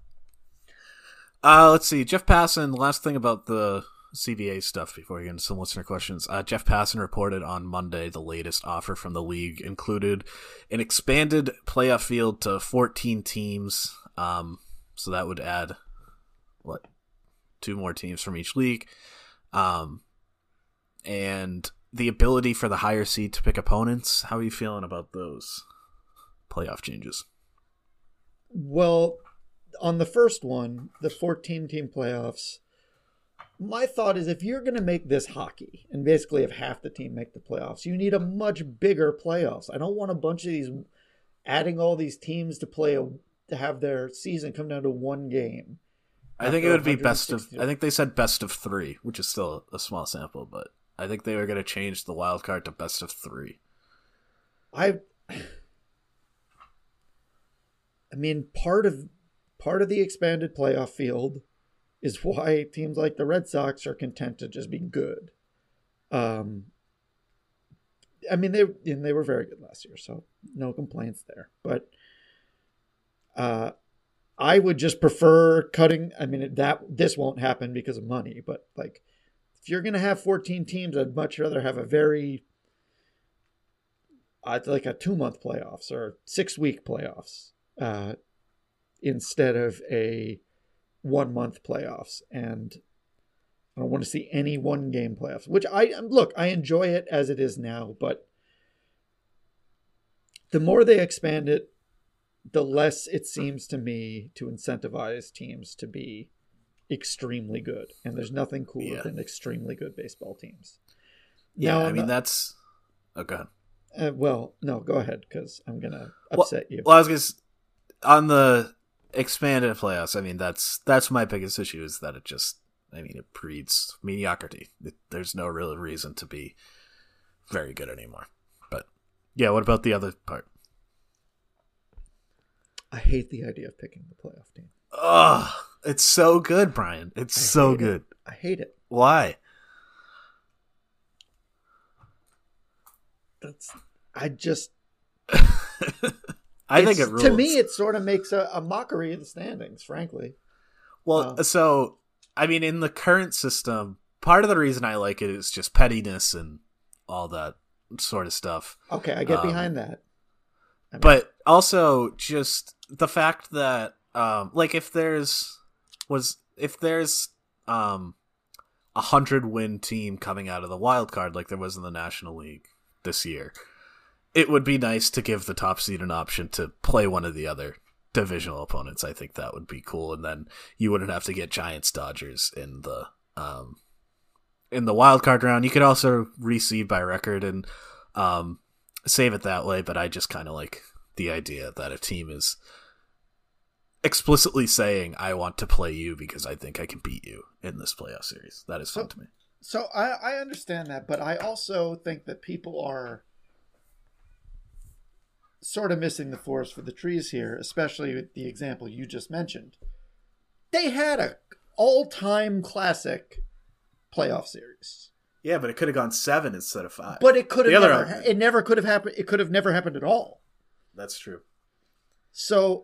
Let's see. Jeff Passan, last thing about the CBA stuff before we get into some listener questions. Jeff Passan reported on Monday the latest offer from the league included an expanded playoff field to 14 teams. So that would add, 2 more teams from each league. And the ability for the higher seed to pick opponents. How are you feeling about those playoff changes? Well, on the first one, the 14-team playoffs, my thought is if you're going to make this hockey and basically have half the team make the playoffs, you need a much bigger playoffs. I don't want a bunch of these adding all these teams to have their season come down to one game. I think it would be I think they said best of 3, which is still a small sample, but I think they were going to change the wild card to best of 3. I mean, part of the expanded playoff field is why teams like the Red Sox are content to just be good. I mean, they were very good last year, so no complaints there. But I would just prefer cutting. I mean, this won't happen because of money, but like if you're going to have 14 teams, I'd much rather have like a 2-month playoffs or 6-week playoffs instead of a 1-month playoffs. And I don't want to see any 1-game playoffs, which I enjoy it as it is now, but the more they expand it, the less it seems to me to incentivize teams to be extremely good. And there's nothing cooler than extremely good baseball teams. Yeah, I mean, that's... Oh, go ahead. Well, no, go ahead, because I'm going to upset you. Well, I was going to... On the expanded playoffs, I mean, that's my biggest issue is that it breeds mediocrity. There's no real reason to be very good anymore. But, yeah, what about the other part? I hate the idea of picking the playoff team. Oh, it's so good, Brian. It's so good. I hate it. Why? I think it rules. To me, it sort of makes a mockery of the standings, frankly. Well, so, I mean, in the current system, part of the reason I like it is just pettiness and all that sort of stuff. Okay, I get behind that. But also just the fact that like if there's 100-win team coming out of the wild card like there was in the National League this year, it would be nice to give the top seed an option to play one of the other divisional opponents. I think that would be cool, and then you wouldn't have to get Giants Dodgers in the wild card round. You could also reseed by record and save it that way, but I just kind of like the idea that a team is explicitly saying, I want to play you because I think I can beat you in this playoff series. That is fun to me. So I understand that, but I also think that people are sort of missing the forest for the trees here, especially with the example you just mentioned. They had a all-time classic playoff series. Yeah, but it could have gone 7 instead of 5. But it could have never could have happened. It could have never happened at all. That's true. So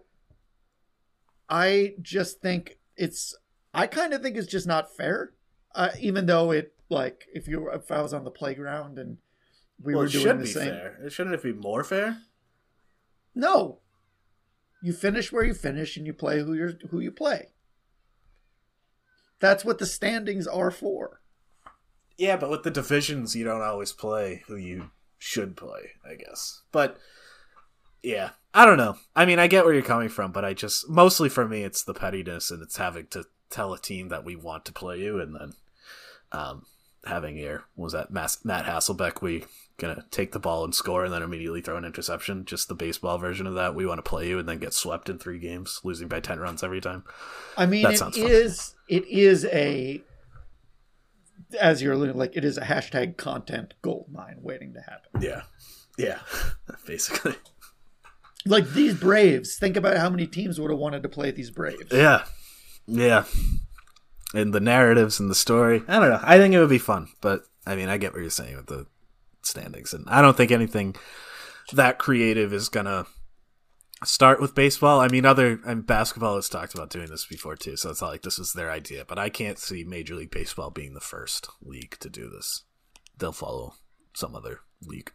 I just think I kind of think it's just not fair. Even though if I was on the playground and we were doing the same. Fair. Shouldn't it be more fair? No. You finish where you finish and you play who you play. That's what the standings are for. Yeah, but with the divisions, you don't always play who you should play, I guess. But, yeah, I don't know. I mean, I get where you're coming from, but mostly for me, it's the pettiness and it's having to tell a team that we want to play you, and then having Matt Hasselbeck, we gonna take the ball and score and then immediately throw an interception, just the baseball version of that. We want to play you and then get swept in 3 games, losing by 10 runs every time. I mean, it is as you're alluding, like, it is a hashtag content goldmine waiting to happen. Yeah, basically. Like these Braves, think about how many teams would have wanted to play these Braves. Yeah. And the narratives and the story. I don't know. I think it would be fun, but I mean, I get what you're saying with the standings, and I don't think anything that creative is gonna start with baseball. I mean, basketball has talked about doing this before too, so it's not like this is their idea, but I can't see Major League Baseball being the first league to do this. They'll follow some other league.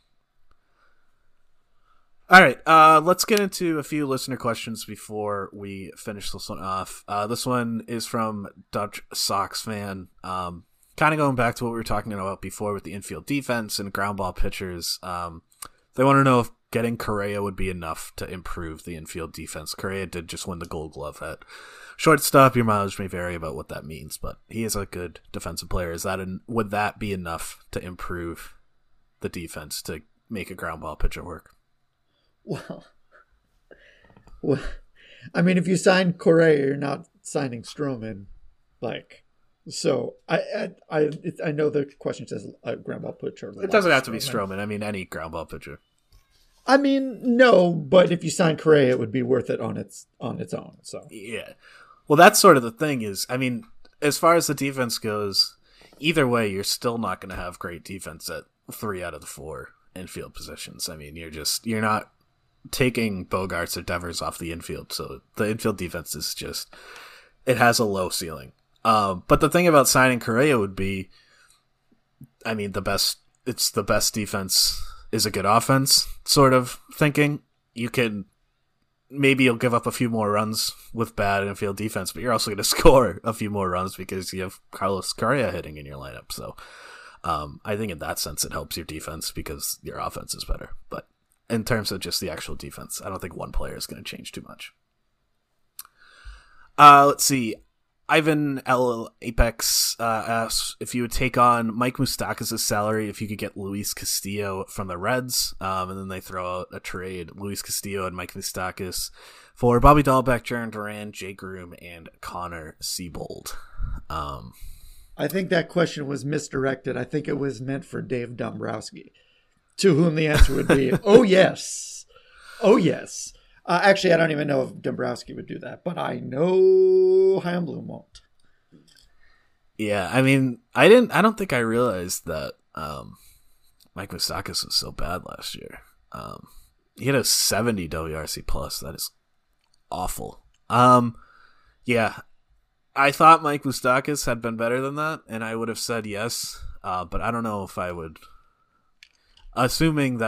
All right, let's get into a few listener questions before we finish this one off. This one is from Dutch Sox fan. Kind of going back to what we were talking about before with the infield defense and ground ball pitchers. They want to know if getting Correa would be enough to improve the infield defense. Correa did just win the Gold Glove at shortstop. Your mileage may vary about what that means, but he is a good defensive player. Would that be enough to improve the defense to make a ground ball pitcher work? Well, I mean, if you sign Correa, you're not signing Stroman. So I know the question says a ground ball pitcher. It doesn't have to be Stroman. I mean, any ground ball pitcher. I mean, no, but if you sign Correa, it would be worth it on its own. So yeah, well, that's sort of the thing. Is, I mean, as far as the defense goes, either way, you're still not going to have great defense at 3 out of the 4 infield positions. I mean, you're not taking Bogarts or Devers off the infield, so the infield defense is just, it has a low ceiling. But the thing about signing Correa would be, I mean, the best defense is a good offense sort of thinking. Maybe you'll give up a few more runs with bad infield defense, but you're also going to score a few more runs because you have Carlos Correa hitting in your lineup. So I think in that sense it helps your defense because your offense is better. But in terms of just the actual defense, I don't think one player is going to change too much. Let's see. Ivan L. Apex asks if you would take on Mike Moustakas' salary if you could get Luis Castillo from the Reds. And then they throw out a trade, Luis Castillo and Mike Moustakas, for Bobby Dahlbeck, Jarren Duran, Jay Groom, and Connor Siebold. I think that question was misdirected. I think it was meant for Dave Dombrowski, to whom the answer would be, oh, yes. Oh, yes. Actually, I don't even know if Dombrowski would do that, but I know Chaim Bloom won't. Yeah, I mean, I don't think I realized that Mike Moustakas was so bad last year. He had a 70 WRC plus. That is awful. Yeah, I thought Mike Moustakas had been better than that, and I would have said yes, but I don't know if I would. Assuming that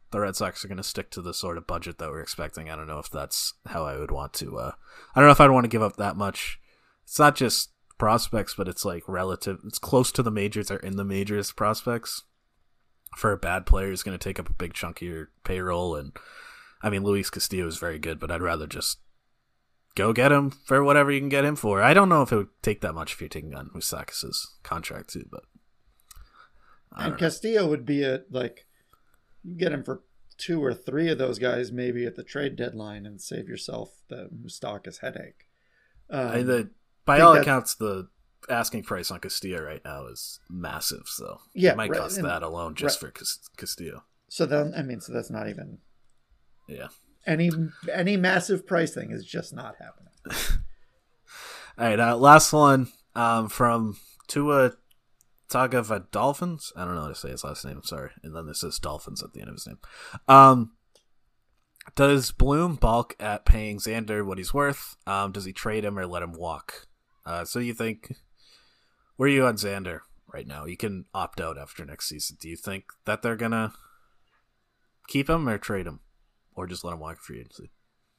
the Red Sox are going to stick to the sort of budget that we're expecting. I don't know if that's how I would want to. I don't know if I'd want to give up that much. It's not just prospects, but it's like relative. It's close to the majors or in the majors prospects. For a bad player who's going to take up a big chunk of your payroll. And I mean, Luis Castillo is very good, but I'd rather just go get him for whatever you can get him for. I don't know if it would take that much if you're taking on Moustakas' contract too, but. And Castillo would be you get him for 2 or 3 of those guys maybe at the trade deadline and save yourself the Moustakas headache. By all accounts, the asking price on Castillo right now is massive, so it might cost that alone just for Castillo. So then, so that's not even. Yeah. Any massive price thing is just not happening. All right, last one from Tua Tagovailoa. I don't know how to say his last name. I'm sorry. And then this says Dolphins at the end of his name. Does Bloom balk at paying Xander what he's worth? Does he trade him or let him walk? So you think, where are you on Xander right now? You can opt out after next season. Do you think that they're going to keep him or trade him? Or just let him walk free agency?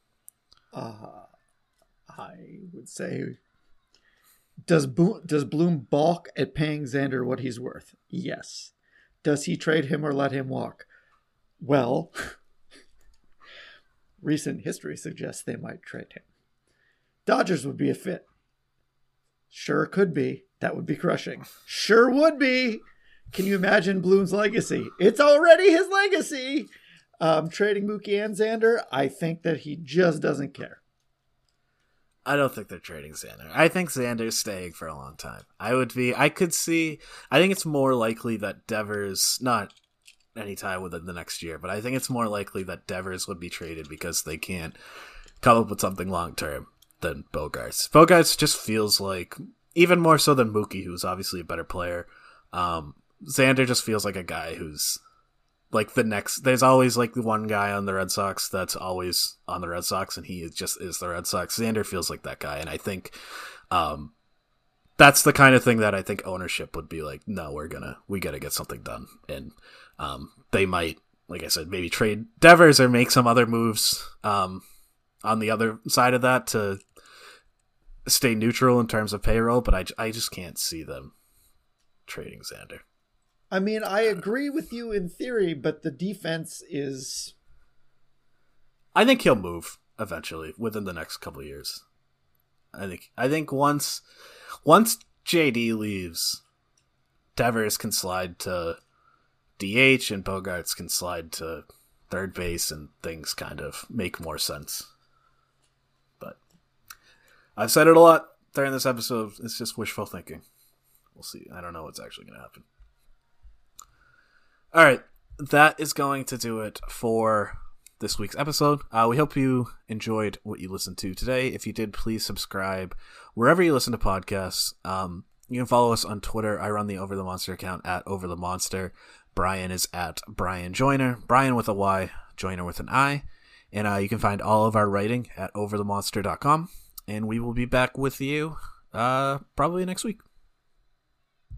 I would say, does Bloom balk at paying Xander what he's worth? Yes. Does he trade him or let him walk? Well, recent history suggests they might trade him. Dodgers would be a fit. Sure could be. That would be crushing. Sure would be. Can you imagine Bloom's legacy? It's already his legacy. Trading Mookie and Xander, I think that he just doesn't care. I don't think they're trading Xander. I think Xander's staying for a long time. I think it's more likely that Devers, not anytime within the next year, but I think it's more likely that Devers would be traded because they can't come up with something long term than Bogaerts. Bogaerts just feels like, even more so than Mookie, who's obviously a better player, Xander just feels like a guy who's like the next. There's always like the one guy on the Red Sox that's always on the Red Sox, and he is the Red Sox. Xander feels like that guy, and I think that's the kind of thing that I think ownership would be like, no, we gotta get something done, and they might, like I said, maybe trade Devers or make some other moves on the other side of that to stay neutral in terms of payroll, but I just can't see them trading Xander. I mean, I agree with you in theory, but the defense is... I think he'll move eventually within the next couple of years. I think once JD leaves, Devers can slide to DH and Bogaerts can slide to third base, and things kind of make more sense. But I've said it a lot during this episode. It's just wishful thinking. We'll see. I don't know what's actually going to happen. All right, that is going to do it for this week's episode. We hope you enjoyed what you listened to today. If you did, please subscribe wherever you listen to podcasts. You can follow us on Twitter. I run the Over the Monster account at Over the Monster. Brian is at Brian Joyner. Brian with a Y, Joyner with an I. And you can find all of our writing at overthemonster.com. And we will be back with you probably next week.